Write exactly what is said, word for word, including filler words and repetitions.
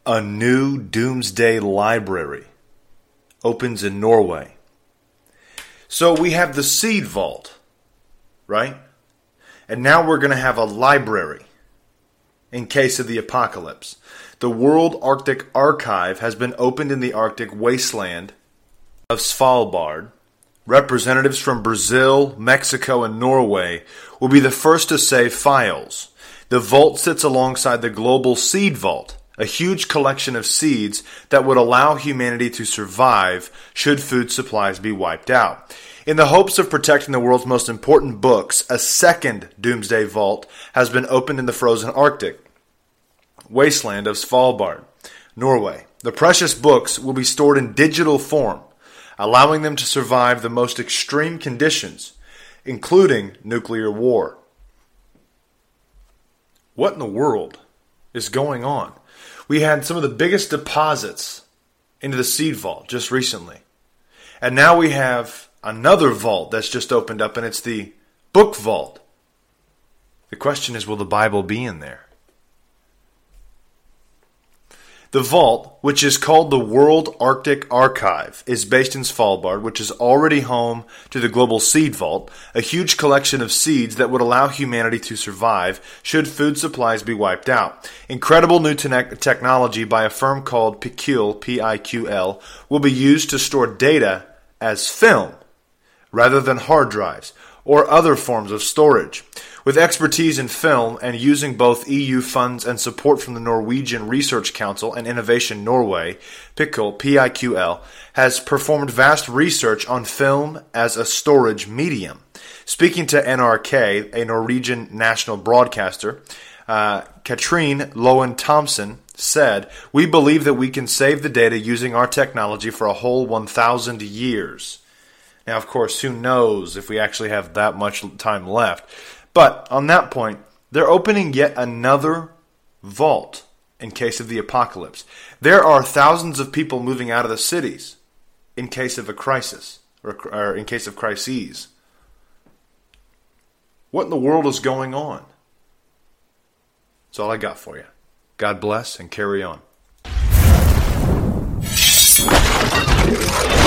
A new doomsday library opens in Norway. So we have the seed vault, right? And now we're going to have a library in case of the apocalypse. The World Arctic Archive has been opened in the Arctic wasteland of Svalbard. Representatives from Brazil, Mexico, and Norway will be the first to save files. The vault sits alongside the Global Seed Vault, a huge collection of seeds that would allow humanity to survive should food supplies be wiped out. In the hopes of protecting the world's most important books, a second doomsday vault has been opened in the frozen Arctic wasteland of Svalbard, Norway. The precious books will be stored in digital form, allowing them to survive the most extreme conditions, including nuclear war. What in the world is going on? We had some of the biggest deposits into the seed vault just recently. And now we have another vault that's just opened up, and it's the book vault. The question is, will the Bible be in there? The vault, which is called the World Arctic Archive, is based in Svalbard, which is already home to the Global Seed Vault, a huge collection of seeds that would allow humanity to survive should food supplies be wiped out. Incredible new te- technology by a firm called Piql, P I Q L, will be used to store data as film rather than hard drives or other forms of storage. With expertise in film and using both E U funds and support from the Norwegian Research Council and Innovation Norway, Piql, P I Q L, has performed vast research on film as a storage medium. Speaking to N R K, a Norwegian national broadcaster, uh, Katrine Lowen Thompson said, "We believe that we can save the data using our technology for a whole one thousand years." Now, of course, who knows if we actually have that much time left. But on that point, they're opening yet another vault in case of the apocalypse. There are thousands of people moving out of the cities in case of a crisis, or, or in case of crises. What in the world is going on? That's all I got for you. God bless and carry on.